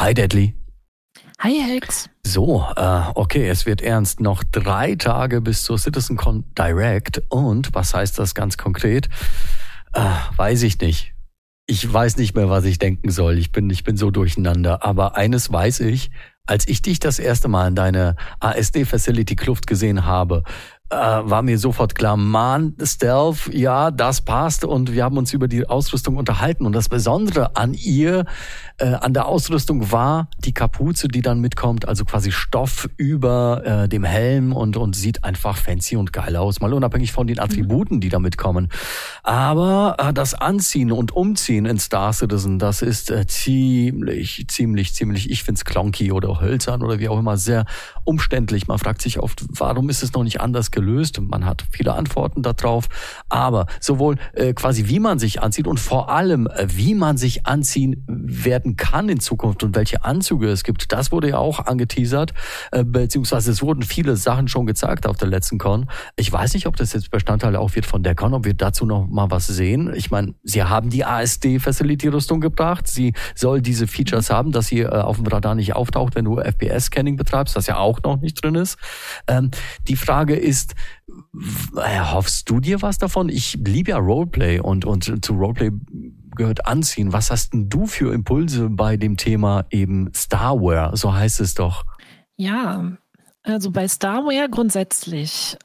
Hi Deadly. Hi Hex. So, okay, es wird ernst. Noch 3 Tage bis zur CitizenCon Direct. Und was heißt das ganz konkret? Weiß ich nicht. Ich weiß nicht mehr, was ich denken soll. Ich bin so durcheinander. Aber eines weiß ich, als ich dich das erste Mal in deine ASD-Facility Kluft gesehen habe, war mir sofort klar, Mann, Stealth, ja, das passt. Und wir haben uns über die Ausrüstung unterhalten. Und das Besondere an ihr, an der Ausrüstung war die Kapuze, die dann mitkommt, also quasi Stoff über dem Helm und sieht einfach fancy und geil aus, mal unabhängig von den Attributen, die da mitkommen. Aber das Anziehen und Umziehen in Star Citizen, das ist ziemlich, ich find's clunky oder hölzern oder wie auch immer, sehr umständlich. Man fragt sich oft, warum ist es noch nicht anders gelöst? Man hat viele Antworten darauf, aber sowohl quasi wie man sich anzieht und vor allem wie man sich anziehen werden kann in Zukunft und welche Anzüge es gibt, das wurde ja auch angeteasert, beziehungsweise es wurden viele Sachen schon gezeigt auf der letzten Con. Ich weiß nicht, ob das jetzt Bestandteil auch wird von der Con, ob wir dazu noch mal was sehen. Ich meine, sie haben die ASD-Facility-Rüstung gebracht. Sie soll diese Features haben, dass sie auf dem Radar nicht auftaucht, wenn du FPS-Scanning betreibst, das ja auch noch nicht drin ist. Die Frage ist, hoffst du dir was davon? Ich liebe ja Roleplay und zu Roleplay gehört Anziehen. Was hast denn du für Impulse bei dem Thema eben Starware? So heißt es doch. Ja, also bei Starware grundsätzlich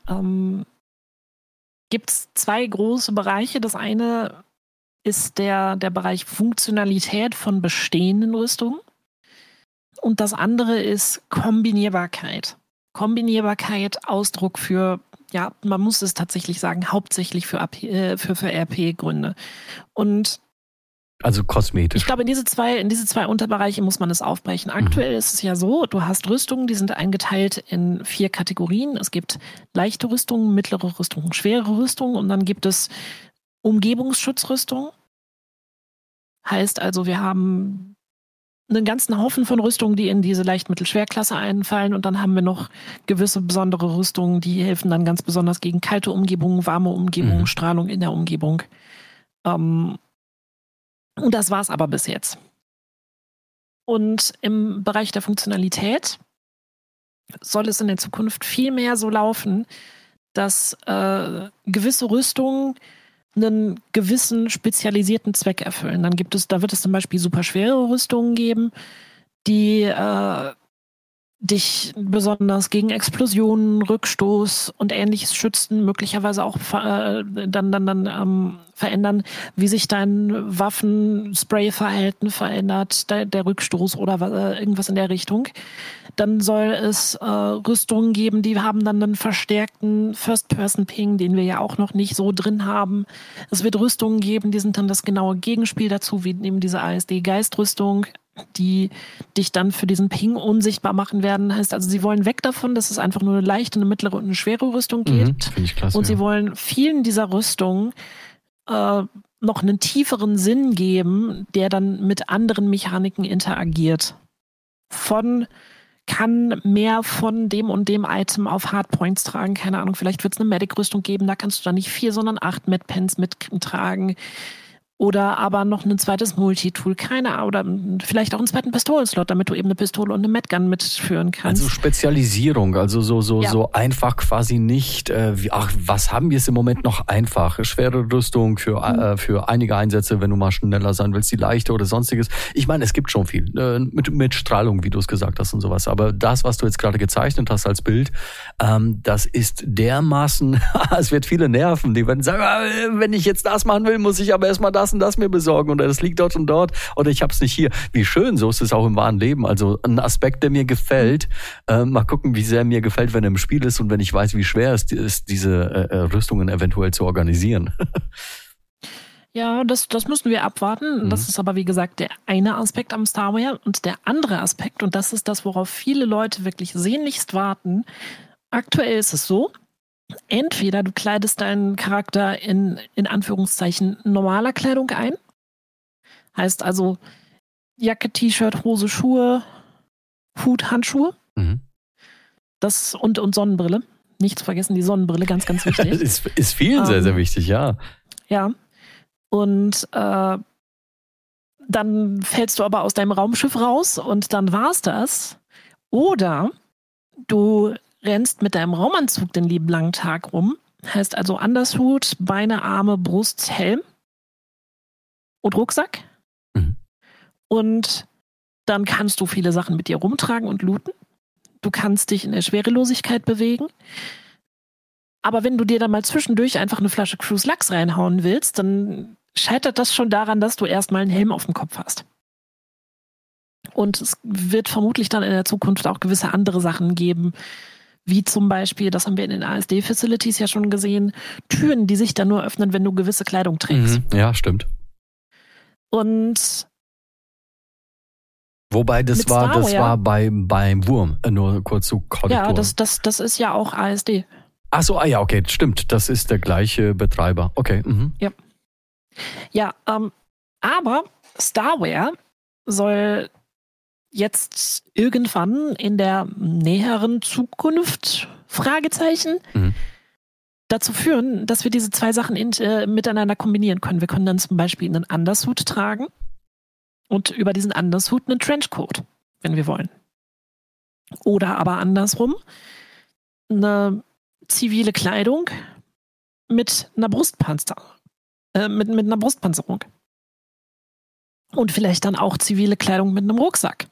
gibt es 2 große Bereiche. Das eine ist der Bereich Funktionalität von bestehenden Rüstungen und das andere ist Kombinierbarkeit. Kombinierbarkeit, Ausdruck für, ja, man muss es tatsächlich sagen, hauptsächlich für RP-Gründe. Und also kosmetisch. ich glaube, in diese zwei Unterbereiche muss man es aufbrechen. Aktuell ist es ja so, du hast Rüstungen, die sind eingeteilt in 4 Kategorien. Es gibt leichte Rüstungen, mittlere Rüstungen, schwere Rüstungen und dann gibt es Umgebungsschutzrüstungen. Heißt also, wir haben einen ganzen Haufen von Rüstungen, die in diese Leicht-Mittel-Schwerklasse einfallen und dann haben wir noch gewisse besondere Rüstungen, die helfen dann ganz besonders gegen kalte Umgebungen, warme Umgebungen, Strahlung in der Umgebung. Und das war's aber bis jetzt. Und im Bereich der Funktionalität soll es in der Zukunft viel mehr so laufen, dass gewisse Rüstungen einen gewissen spezialisierten Zweck erfüllen. Da wird es zum Beispiel super schwere Rüstungen geben, die dich besonders gegen Explosionen, Rückstoß und Ähnliches schützen, möglicherweise auch dann verändern, wie sich dein Waffenspray-Verhalten verändert, der Rückstoß oder irgendwas in der Richtung. Dann soll es Rüstungen geben, die haben dann einen verstärkten First-Person-Ping, den wir ja auch noch nicht so drin haben. Es wird Rüstungen geben, die sind dann das genaue Gegenspiel dazu, wie eben diese ASD-Geistrüstung, die dich dann für diesen Ping unsichtbar machen werden. Heißt also, sie wollen weg davon, dass es einfach nur eine leichte, eine mittlere und eine schwere Rüstung gibt. Finde ich klasse, und sie wollen vielen dieser Rüstungen noch einen tieferen Sinn geben, der dann mit anderen Mechaniken interagiert. Kann mehr von dem und dem Item auf Hardpoints tragen. Keine Ahnung, vielleicht wird es eine Medic-Rüstung geben, da kannst du dann nicht 4, sondern 8 Medpens mittragen. Oder aber noch ein zweites Multitool, keine Ahnung, oder vielleicht auch einen zweiten Pistolenslot, damit du eben eine Pistole und eine Medgun mitführen kannst. Also Spezialisierung, also so einfach quasi nicht, was haben wir es im Moment noch einfach? Schwere Rüstung für einige Einsätze, wenn du mal schneller sein willst, die leichte oder sonstiges. Ich meine, es gibt schon viel, mit Strahlung, wie du es gesagt hast und sowas. Aber das, was du jetzt gerade gezeichnet hast als Bild, das ist dermaßen, es wird viele nerven, die werden sagen, wenn ich jetzt das machen will, muss ich aber erstmal das und das mir besorgen oder das liegt dort und dort oder ich hab's nicht hier. Wie schön, so ist es auch im wahren Leben. Also ein Aspekt, der mir gefällt. Mal gucken, wie sehr mir gefällt, wenn er im Spiel ist und wenn ich weiß, wie schwer es ist, diese Rüstungen eventuell zu organisieren. Ja, das müssen wir abwarten. Das ist aber, wie gesagt, der eine Aspekt am Starware und der andere Aspekt, und das ist das, worauf viele Leute wirklich sehnlichst warten. Aktuell ist es so, entweder du kleidest deinen Charakter in Anführungszeichen normaler Kleidung ein. Heißt also Jacke, T-Shirt, Hose, Schuhe, Hut, Handschuhe. Das und Sonnenbrille. Nicht zu vergessen, die Sonnenbrille, ganz, ganz wichtig. ist vielen sehr, sehr wichtig, ja. Ja. Und dann fällst du aber aus deinem Raumschiff raus und dann war's das. Oder du rennst mit deinem Raumanzug den lieben langen Tag rum, heißt also Undersuit, Beine, Arme, Brust, Helm und Rucksack. Mhm. Und dann kannst du viele Sachen mit dir rumtragen und looten. Du kannst dich in der Schwerelosigkeit bewegen. Aber wenn du dir dann mal zwischendurch einfach eine Flasche Cruise Lachs reinhauen willst, dann scheitert das schon daran, dass du erstmal einen Helm auf dem Kopf hast. Und es wird vermutlich dann in der Zukunft auch gewisse andere Sachen geben, wie zum Beispiel, das haben wir in den ASD-Facilities ja schon gesehen, Türen, die sich dann nur öffnen, wenn du gewisse Kleidung trägst. Ja, stimmt. Und wobei das war beim Wurm, nur kurz zu Korrektur. Ja, das ist ja auch ASD. Ach so, ja, okay, stimmt. Das ist der gleiche Betreiber. Okay. Mhm. Ja, aber Starware soll jetzt irgendwann in der näheren Zukunft, Fragezeichen, dazu führen, dass wir diese zwei Sachen miteinander kombinieren können. Wir können dann zum Beispiel einen Undersuit tragen und über diesen Undersuit einen Trenchcoat, wenn wir wollen. Oder aber andersrum, eine zivile Kleidung mit einer mit einer Brustpanzerung. Und vielleicht dann auch zivile Kleidung mit einem Rucksack.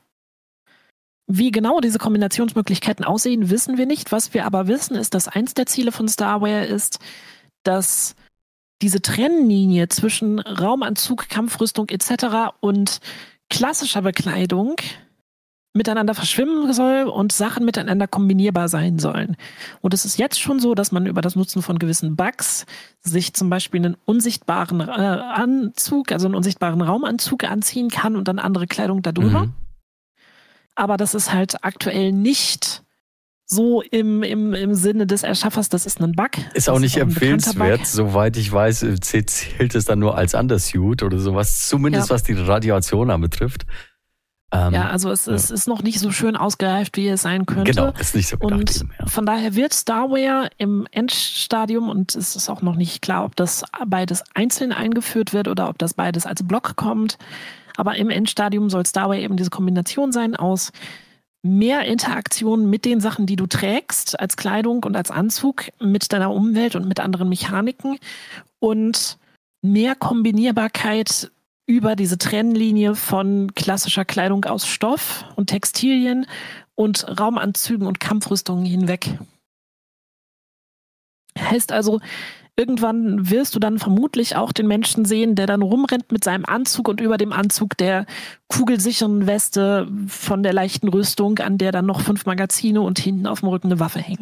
Wie genau diese Kombinationsmöglichkeiten aussehen, wissen wir nicht. Was wir aber wissen, ist, dass eins der Ziele von Starware ist, dass diese Trennlinie zwischen Raumanzug, Kampfrüstung etc. und klassischer Bekleidung miteinander verschwimmen soll und Sachen miteinander kombinierbar sein sollen. Und es ist jetzt schon so, dass man über das Nutzen von gewissen Bugs sich zum Beispiel einen unsichtbaren Anzug, also einen unsichtbaren Raumanzug anziehen kann und dann andere Kleidung darüber. Aber das ist halt aktuell nicht so im Sinne des Erschaffers, das ist ein Bug. Ist auch nicht empfehlenswert, soweit ich weiß, zählt es dann nur als Undersuit oder sowas, zumindest was die Radiation anbetrifft. Also es ist noch nicht so schön ausgereift, wie es sein könnte. Genau, ist nicht so gedacht. Und von daher wird Starware im Endstadium, und es ist auch noch nicht klar, ob das beides einzeln eingeführt wird oder ob das beides als Block kommt, aber im Endstadium soll Starware eben diese Kombination sein aus mehr Interaktion mit den Sachen, die du trägst, als Kleidung und als Anzug, mit deiner Umwelt und mit anderen Mechaniken und mehr Kombinierbarkeit über diese Trennlinie von klassischer Kleidung aus Stoff und Textilien und Raumanzügen und Kampfrüstungen hinweg. Heißt also, irgendwann wirst du dann vermutlich auch den Menschen sehen, der dann rumrennt mit seinem Anzug und über dem Anzug der kugelsicheren Weste von der leichten Rüstung, an der dann noch 5 Magazine und hinten auf dem Rücken eine Waffe hängen.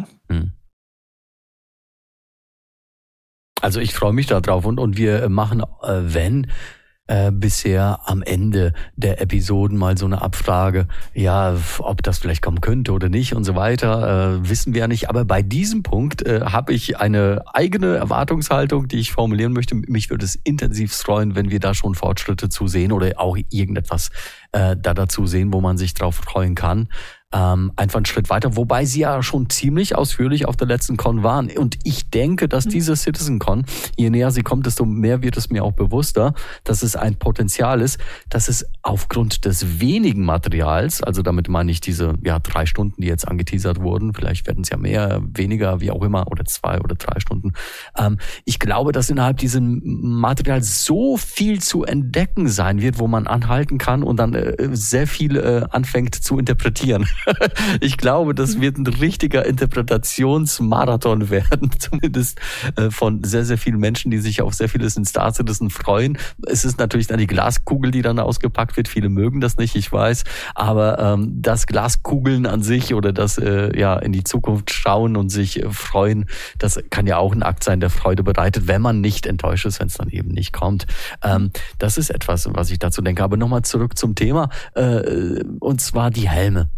Also ich freue mich da drauf und wir machen, wenn bisher am Ende der Episoden mal so eine Abfrage, ja, ob das vielleicht kommen könnte oder nicht und so weiter, wissen wir ja nicht. Aber bei diesem Punkt habe ich eine eigene Erwartungshaltung, die ich formulieren möchte. Mich würde es intensiv freuen, wenn wir da schon Fortschritte zu sehen oder auch irgendetwas dazu sehen, wo man sich drauf freuen kann. Einfach einen Schritt weiter, wobei sie ja schon ziemlich ausführlich auf der letzten Con waren. Und ich denke, dass diese CitizenCon, je näher sie kommt, desto mehr wird es mir auch bewusster, dass es ein Potenzial ist, dass es aufgrund des wenigen Materials, also damit meine ich diese 3 Stunden, die jetzt angeteasert wurden, vielleicht werden es ja mehr, weniger, wie auch immer, oder 2 oder 3 Stunden. Ich glaube, dass innerhalb diesem Material so viel zu entdecken sein wird, wo man anhalten kann und dann sehr viel anfängt zu interpretieren. Ich glaube, das wird ein richtiger Interpretationsmarathon werden, zumindest von sehr, sehr vielen Menschen, die sich auf sehr vieles in Star Citizen freuen. Es ist natürlich dann die Glaskugel, die dann ausgepackt wird. Viele mögen das nicht, ich weiß, aber das Glaskugeln an sich oder das in die Zukunft schauen und sich freuen, das kann ja auch ein Akt sein, der Freude bereitet, wenn man nicht enttäuscht ist, wenn es dann eben nicht kommt. Das ist etwas, was ich dazu denke. Aber nochmal zurück zum Thema, und zwar die Helme.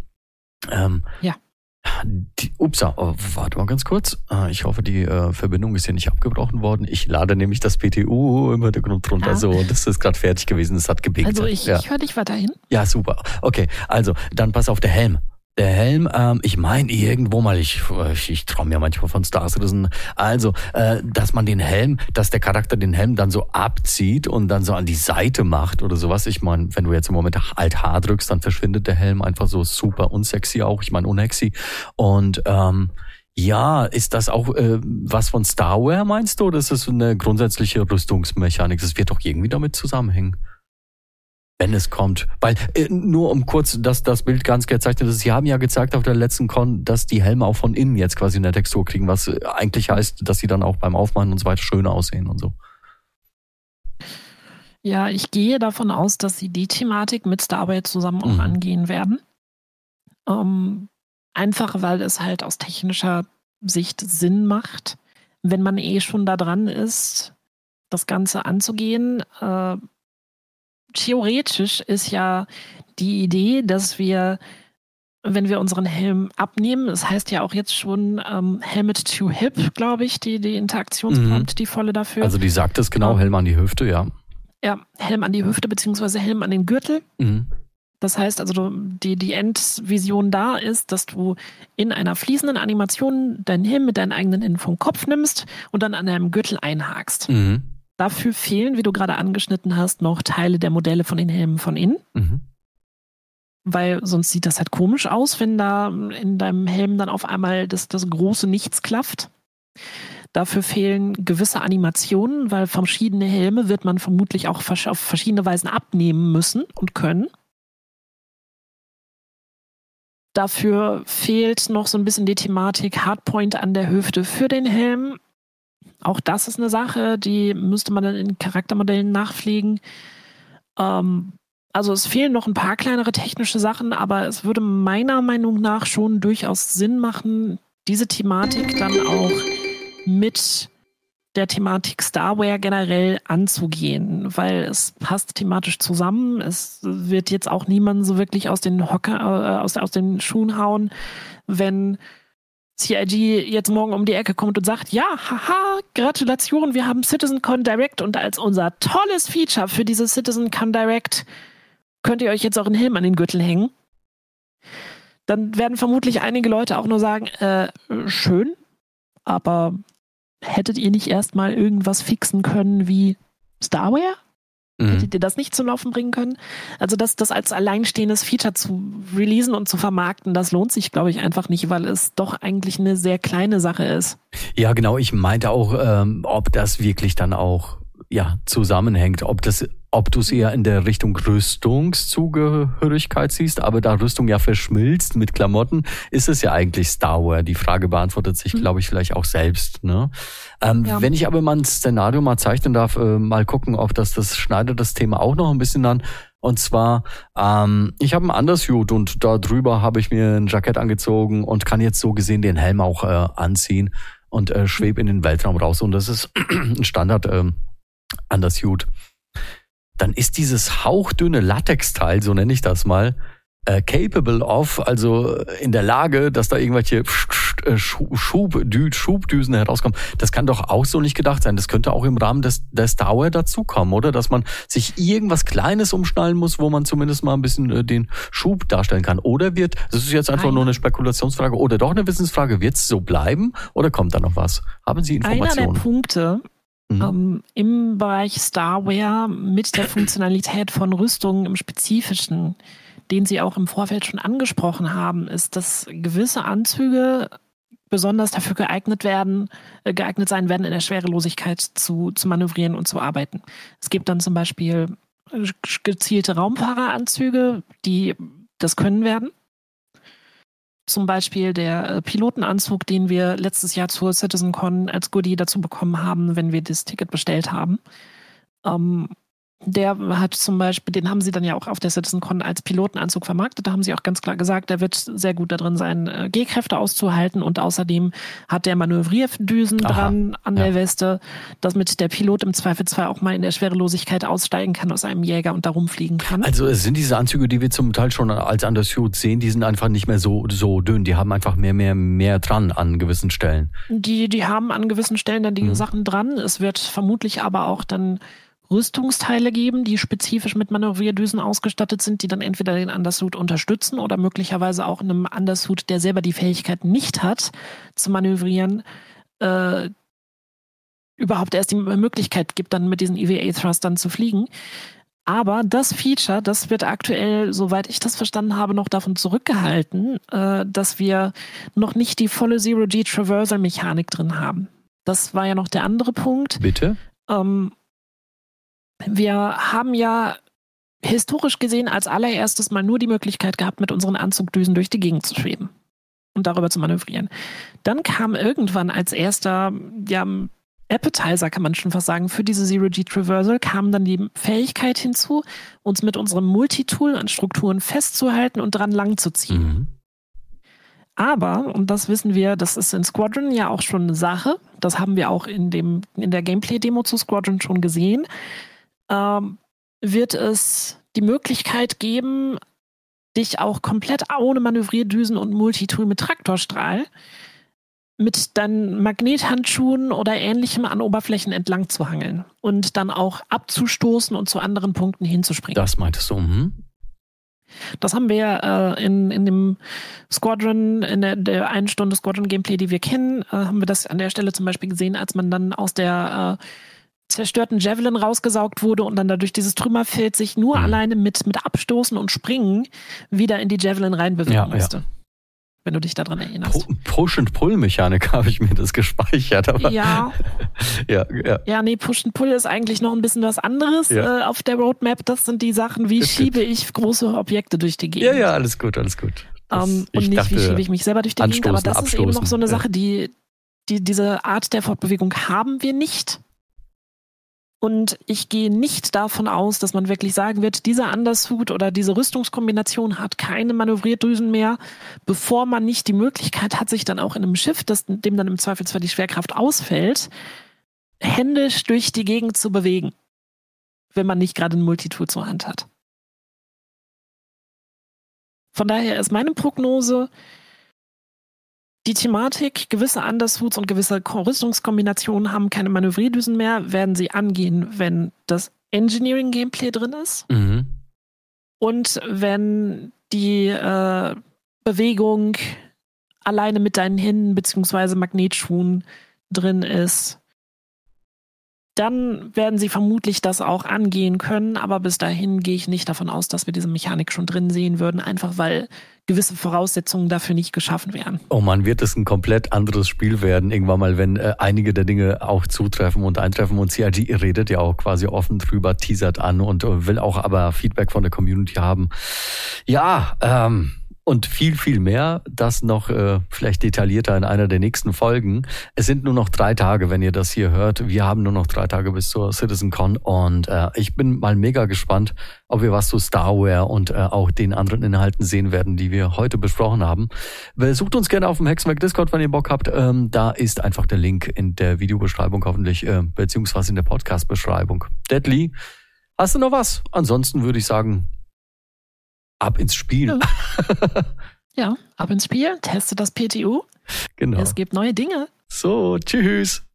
Warte mal ganz kurz. Ich hoffe, die Verbindung ist hier nicht abgebrochen worden. Ich lade nämlich das PTU im Hintergrund drunter. So, das ist gerade fertig gewesen. Es hat geblinkt. Also ich höre dich weiterhin. Ja, super. Okay, also dann pass auf, der Helm. Der Helm, ich meine irgendwo mal, ich träume ja manchmal von Star Citizen, also, dass man den Helm, dass der Charakter den Helm dann so abzieht und dann so an die Seite macht oder sowas. Ich meine, wenn du jetzt im Moment Alt H drückst, dann verschwindet der Helm einfach so super unsexy auch, ich meine unhexy. Und ja, ist das auch was von Starware, meinst du, oder ist das eine grundsätzliche Rüstungsmechanik? Das wird doch irgendwie damit zusammenhängen. Wenn es kommt. Weil, nur um kurz, dass das Bild ganz gezeichnet ist, Sie haben ja gezeigt auf der letzten Con, dass die Helme auch von innen jetzt quasi eine Textur kriegen, was eigentlich heißt, dass sie dann auch beim Aufmachen und so weiter schöner aussehen und so. Ja, ich gehe davon aus, dass sie die Thematik mit Starware zusammen auch angehen werden. Einfach, weil es halt aus technischer Sicht Sinn macht, wenn man schon da dran ist, das Ganze anzugehen. Theoretisch ist ja die Idee, dass wir, wenn wir unseren Helm abnehmen, das heißt ja auch jetzt schon Helmet to Hip, glaube ich, die Interaktionsprompt, die volle dafür. Also die sagt es genau, Helm an die Hüfte, ja. Ja, Helm an die Hüfte beziehungsweise Helm an den Gürtel. Das heißt also, die Endvision da ist, dass du in einer fließenden Animation deinen Helm mit deinen eigenen Händen vom Kopf nimmst und dann an deinem Gürtel einhakst. Dafür fehlen, wie du gerade angeschnitten hast, noch Teile der Modelle von den Helmen von innen. Weil sonst sieht das halt komisch aus, wenn da in deinem Helm dann auf einmal das große Nichts klafft. Dafür fehlen gewisse Animationen, weil verschiedene Helme wird man vermutlich auch auf verschiedene Weisen abnehmen müssen und können. Dafür fehlt noch so ein bisschen die Thematik Hardpoint an der Hüfte für den Helm. Auch das ist eine Sache, die müsste man dann in Charaktermodellen nachpflegen. Also es fehlen noch ein paar kleinere technische Sachen, aber es würde meiner Meinung nach schon durchaus Sinn machen, diese Thematik dann auch mit der Thematik Starware generell anzugehen, weil es passt thematisch zusammen. Es wird jetzt auch niemand so wirklich aus den aus den Schuhen hauen, wenn CIG jetzt morgen um die Ecke kommt und sagt, ja, haha, Gratulation, wir haben CitizenCon Direct und als unser tolles Feature für diese CitizenCon Direct könnt ihr euch jetzt euren Helm an den Gürtel hängen. Dann werden vermutlich einige Leute auch nur sagen, schön, aber hättet ihr nicht erstmal irgendwas fixen können wie Starware? Hättet ihr das nicht zum Laufen bringen können? Also das als alleinstehendes Feature zu releasen und zu vermarkten, das lohnt sich, glaube ich, einfach nicht, weil es doch eigentlich eine sehr kleine Sache ist. Ja, genau. Ich meinte auch, ob das wirklich dann auch zusammenhängt, ob du es eher in der Richtung Rüstungszugehörigkeit siehst, aber da Rüstung ja verschmilzt mit Klamotten, ist es ja eigentlich Starware. Die Frage beantwortet sich, glaube ich, vielleicht auch selbst. Ne? Wenn ich aber mal ein Szenario mal zeichnen darf, mal gucken, ob das schneidet das Thema auch noch ein bisschen an. Und zwar, ich habe ein Undersuit und da drüber habe ich mir ein Jackett angezogen und kann jetzt so gesehen den Helm auch anziehen und schwebe in den Weltraum raus. Und das ist ein Standard Undersuit. Dann ist dieses hauchdünne Latexteil, so nenne ich das mal, capable of, also in der Lage, dass da irgendwelche Schubdüsen herauskommen. Das kann doch auch so nicht gedacht sein. Das könnte auch im Rahmen der Starware dazukommen, oder? Dass man sich irgendwas Kleines umschnallen muss, wo man zumindest mal ein bisschen den Schub darstellen kann. Oder das ist jetzt einfach nur eine Spekulationsfrage oder doch eine Wissensfrage, wird es so bleiben oder kommt da noch was? Haben Sie Informationen? Einer der Punkte im Bereich Starware mit der Funktionalität von Rüstungen im Spezifischen, den Sie auch im Vorfeld schon angesprochen haben, ist, dass gewisse Anzüge besonders dafür geeignet sein werden, in der Schwerelosigkeit zu manövrieren und zu arbeiten. Es gibt dann zum Beispiel gezielte Raumfahreranzüge, die das können werden. Zum Beispiel der Pilotenanzug, den wir letztes Jahr zur CitizenCon als Goodie dazu bekommen haben, wenn wir das Ticket bestellt haben. Der hat zum Beispiel, den haben sie dann ja auch auf der CitizenCon als Pilotenanzug vermarktet. Da haben sie auch ganz klar gesagt, der wird sehr gut da drin sein, G-Kräfte auszuhalten. Und außerdem hat der Manövrierdüsen dran an der Weste, damit der Pilot im Zweifelsfall auch mal in der Schwerelosigkeit aussteigen kann aus einem Jäger und da rumfliegen kann. Also es sind diese Anzüge, die wir zum Teil schon als Undersuit sehen, die sind einfach nicht mehr so dünn. Die haben einfach mehr dran an gewissen Stellen. Die haben an gewissen Stellen dann die Sachen dran. Es wird vermutlich aber auch dann Rüstungsteile geben, die spezifisch mit Manövrierdüsen ausgestattet sind, die dann entweder den Undersuit unterstützen oder möglicherweise auch einem Undersuit, der selber die Fähigkeit nicht hat, zu manövrieren, überhaupt erst die Möglichkeit gibt, dann mit diesen EVA-Thrustern zu fliegen. Aber das Feature, das wird aktuell, soweit ich das verstanden habe, noch davon zurückgehalten, dass wir noch nicht die volle Zero-G-Traversal-Mechanik drin haben. Das war ja noch der andere Punkt. Bitte? Wir haben ja historisch gesehen als allererstes mal nur die Möglichkeit gehabt, mit unseren Anzugdüsen durch die Gegend zu schweben und darüber zu manövrieren. Dann kam irgendwann als erster, Appetizer, kann man schon fast sagen, für diese Zero-G-Traversal kam dann die Fähigkeit hinzu, uns mit unserem Multitool an Strukturen festzuhalten und dran lang zu ziehen. Mhm. Aber, und das wissen wir, das ist in Squadron ja auch schon eine Sache, das haben wir auch in der Gameplay-Demo zu Squadron schon gesehen, wird es die Möglichkeit geben, dich auch komplett ohne Manövrierdüsen und Multitool mit Traktorstrahl mit deinen Magnethandschuhen oder Ähnlichem an Oberflächen entlang zu hangeln und dann auch abzustoßen und zu anderen Punkten hinzuspringen. Das meintest du, Das haben wir in dem Squadron, in der 1 Stunde Squadron-Gameplay, die wir kennen, haben wir das an der Stelle zum Beispiel gesehen, als man dann aus der zerstörten Javelin rausgesaugt wurde und dann dadurch dieses Trümmerfeld sich nur alleine mit Abstoßen und Springen wieder in die Javelin reinbewegen musste. Ja. Wenn du dich daran erinnerst. Push-and-Pull-Mechanik habe ich mir das gespeichert. Aber ja, nee, Push-and-Pull ist eigentlich noch ein bisschen was anderes auf der Roadmap. Das sind die Sachen, wie schiebe ich große Objekte durch die Gegend. Ja, alles gut. Und nicht, wie schiebe ich mich selber durch die Gegend. Aber das ist eben noch so eine Sache, diese Art der Fortbewegung haben wir nicht. Und ich gehe nicht davon aus, dass man wirklich sagen wird, dieser Undersuit oder diese Rüstungskombination hat keine Manövrierdüsen mehr, bevor man nicht die Möglichkeit hat, sich dann auch in einem Schiff, dem dann im Zweifelsfall die Schwerkraft ausfällt, händisch durch die Gegend zu bewegen, wenn man nicht gerade ein Multitool zur Hand hat. Von daher ist meine Prognose, die Thematik, gewisse Undersuits und gewisse Rüstungskombinationen haben keine Manövrierdüsen mehr, werden sie angehen, wenn das Engineering-Gameplay drin ist und wenn die Bewegung alleine mit deinen Händen bzw. Magnetschuhen drin ist. Dann werden sie vermutlich das auch angehen können, aber bis dahin gehe ich nicht davon aus, dass wir diese Mechanik schon drin sehen würden, einfach weil gewisse Voraussetzungen dafür nicht geschaffen werden. Oh man, wird es ein komplett anderes Spiel werden, irgendwann mal, wenn einige der Dinge auch zutreffen und eintreffen, und CIG redet ja auch quasi offen drüber, teasert an und will auch aber Feedback von der Community haben. Ja, und viel, viel mehr, das noch vielleicht detaillierter in einer der nächsten Folgen. Es sind nur noch 3 Tage, wenn ihr das hier hört. Wir haben nur noch 3 Tage bis zur CitizenCon und ich bin mal mega gespannt, ob wir was zu Starware und auch den anderen Inhalten sehen werden, die wir heute besprochen haben. Besucht uns gerne auf dem Hexenwerk Discord, wenn ihr Bock habt. Da ist einfach der Link in der Videobeschreibung hoffentlich, beziehungsweise in der Podcast-Beschreibung. Deadly, hast du noch was? Ansonsten würde ich sagen, ab ins Spiel. Ja, ab ins Spiel. Teste das PTU. Genau. Es gibt neue Dinge. So, tschüss.